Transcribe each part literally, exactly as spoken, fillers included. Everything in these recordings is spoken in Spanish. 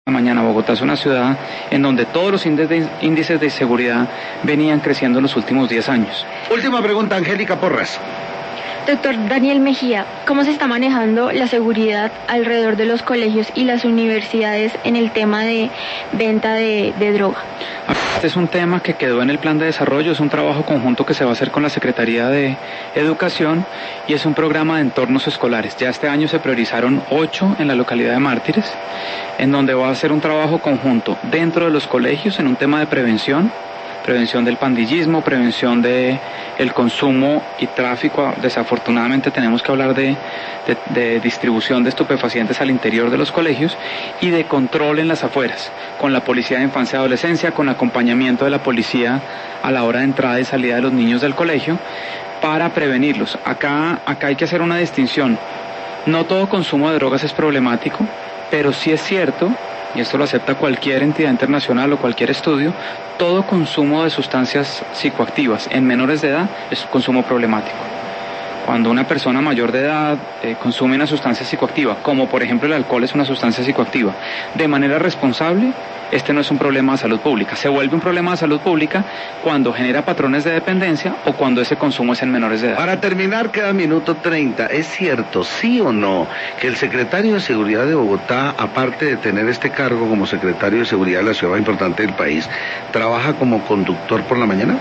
mañana. Bogotá es una ciudad en donde todos los índices de inseguridad venían creciendo en los últimos diez años. Última pregunta, Angélica Porras. Doctor Daniel Mejía, ¿cómo se está manejando la seguridad alrededor de los colegios y las universidades en el tema de venta de, de droga? Este es un tema que quedó en el plan de desarrollo, es un trabajo conjunto que se va a hacer con la Secretaría de Educación y es un programa de entornos escolares. Ya este año se priorizaron ocho en la localidad de Mártires, en donde va a ser un trabajo conjunto dentro de los colegios en un tema de prevención, prevención del pandillismo, prevención de el consumo y tráfico. Desafortunadamente tenemos que hablar de, de, de distribución de estupefacientes al interior de los colegios y de control en las afueras, con la policía de infancia y adolescencia, con acompañamiento de la policía a la hora de entrada y salida de los niños del colegio, para prevenirlos. Acá, acá hay que hacer una distinción. No todo consumo de drogas es problemático, pero sí es cierto, y esto lo acepta cualquier entidad internacional o cualquier estudio, todo consumo de sustancias psicoactivas en menores de edad es consumo problemático. Cuando una persona mayor de edad eh, consume una sustancia psicoactiva, como por ejemplo el alcohol es una sustancia psicoactiva, de manera responsable, este no es un problema de salud pública. Se vuelve un problema de salud pública cuando genera patrones de dependencia o cuando ese consumo es en menores de edad. Para terminar, queda minuto treinta. ¿Es cierto, sí o no, que el secretario de Seguridad de Bogotá, aparte de tener este cargo como secretario de Seguridad de la ciudad más importante del país, trabaja como conductor por la mañana?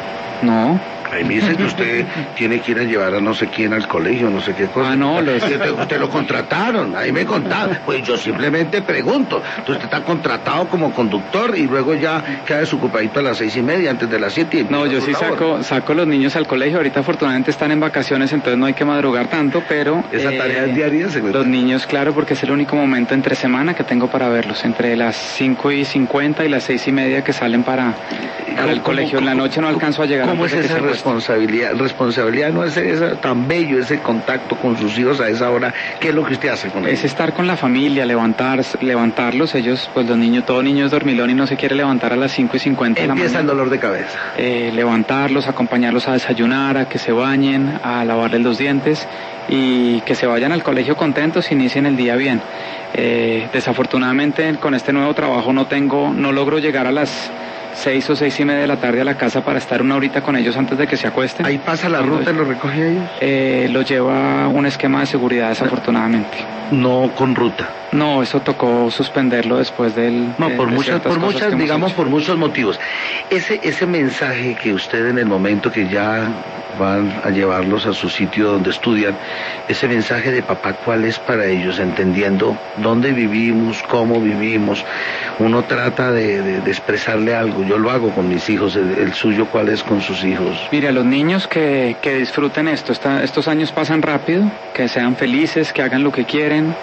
No. Ahí me dice que usted tiene que ir a llevar a no sé quién al colegio, no sé qué cosa. Ah, no, los... usted, usted lo contrataron, ahí me contaron. Pues yo simplemente pregunto. Entonces usted está contratado como conductor y luego ya queda desocupadito a las seis y media, antes de las siete. No, yo sí saco, saco los niños al colegio. Ahorita afortunadamente están en vacaciones, entonces no hay que madrugar tanto, pero... ¿Esa eh, tarea es diaria, secretario? Los niños, claro, porque es el único momento entre semana que tengo para verlos, entre las cinco y cincuenta y las seis y media que salen para, para el colegio. En la noche no alcanzo a llegar. ¿Cómo es esa responsabilidad? Responsabilidad no es esa, tan bello ese contacto con sus hijos a esa hora. ¿Qué es lo que usted hace con ellos? Es estar con la familia, levantar, levantarlos. Ellos, pues los niños, todo niño es dormilón y no se quiere levantar a las cinco y cincuenta de la mañana. Empieza el dolor de cabeza. Eh, levantarlos, acompañarlos a desayunar, a que se bañen, a lavarles los dientes y que se vayan al colegio contentos y inicien el día bien. Eh, desafortunadamente con este nuevo trabajo no tengo, no logro llegar a las seis o seis y media de la tarde a la casa para estar una horita con ellos antes de que se acuesten. ¿Ahí pasa la ruta y lo recoge a ellos? Eh, lo lleva un esquema de seguridad, desafortunadamente. No con ruta. No, eso tocó suspenderlo después del... No, de, por de muchas, por muchas, digamos, hecho. por muchos motivos. Ese, ese mensaje que usted en el momento que ya van a llevarlos a su sitio donde estudian, ese mensaje de papá, ¿cuál es para ellos? Entendiendo dónde vivimos, cómo vivimos, uno trata de, de, de expresarle algo. Yo lo hago con mis hijos, el, el suyo, ¿cuál es con sus hijos? Mira, los niños que, que disfruten esto, esta, estos años pasan rápido, que sean felices, que hagan lo que quieren.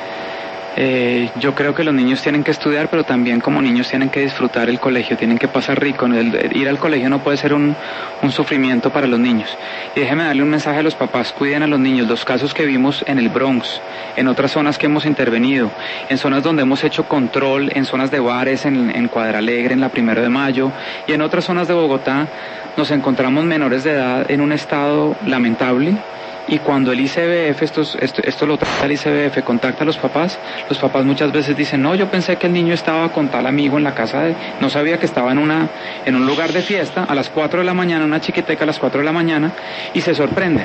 Eh, yo creo que los niños tienen que estudiar, pero también como niños tienen que disfrutar el colegio, tienen que pasar rico. El, el ir al colegio no puede ser un, un sufrimiento para los niños. Y déjeme darle un mensaje a los papás: cuiden a los niños. Los casos que vimos en el Bronx, en otras zonas que hemos intervenido, en zonas donde hemos hecho control, en zonas de bares, en, en Cuadralegre, en la Primero de Mayo, y en otras zonas de Bogotá, nos encontramos menores de edad en un estado lamentable. Y cuando el I C B F, esto, esto, esto lo trata el I C B F, contacta a los papás, los papás muchas veces dicen: no, yo pensé que el niño estaba con tal amigo en la casa de... No sabía que estaba en, una, en un lugar de fiesta a las cuatro de la mañana, una chiquiteca a las cuatro de la mañana, y se sorprende.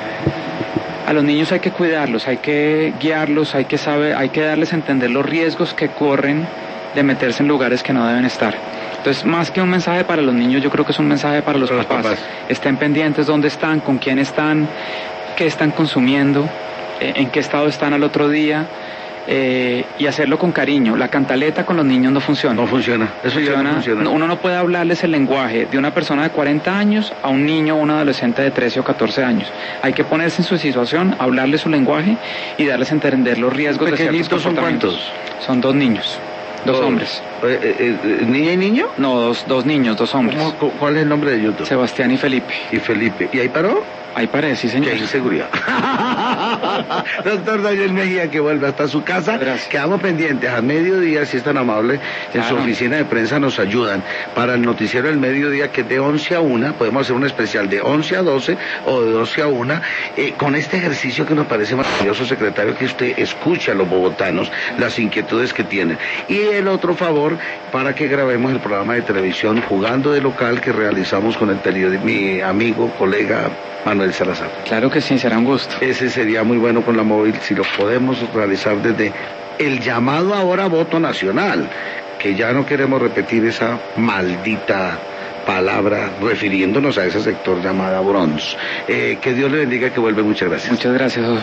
A los niños hay que cuidarlos, hay que guiarlos, hay que saber, hay que darles a entender los riesgos que corren de meterse en lugares que no deben estar. Entonces, más que un mensaje para los niños, yo creo que es un mensaje para los, para papás. los papás. Estén pendientes dónde están, con quién están, qué están consumiendo, eh, en qué estado están al otro día, eh, y hacerlo con cariño. La cantaleta con los niños no funciona. No funciona, eso funciona, ya no funciona. Uno no puede hablarles el lenguaje de una persona de cuarenta años a un niño o un adolescente de trece o catorce años. Hay que ponerse en su situación, hablarles su lenguaje y darles a entender los riesgos de ciertos comportamientos. ¿Son cuántos? Son dos niños. Dos oh, hombres. Eh, eh, ¿Niña y niño? No, dos, dos niños, dos hombres. ¿Cómo, ¿Cuál es el nombre de ellos dos? Sebastián y Felipe. Y Felipe. ¿Y ahí paró? Ahí paré, sí, señor. Qué inseguridad. Doctor Daniel Mejía, que vuelve hasta su casa. Gracias. Quedamos pendientes al mediodía, si es tan amable, en Claro. su oficina de prensa nos ayudan. Para el noticiero del mediodía, que es de once a una, podemos hacer un especial de once a doce o de doce a una, eh, con este ejercicio que nos parece maravilloso, secretario, que usted escucha a los bogotanos, las inquietudes que tienen. Y el otro favor, para que grabemos el programa de televisión Jugando de Local que realizamos con el periodista, mi amigo, colega Manuel Salazar. Claro que sí, será un gusto. Ese sería muy bueno con la móvil, si lo podemos realizar desde el llamado ahora voto nacional, que ya no queremos repetir esa maldita palabra refiriéndonos a ese sector llamada Bronx. Eh, que Dios le bendiga, que vuelve, muchas gracias. Muchas gracias,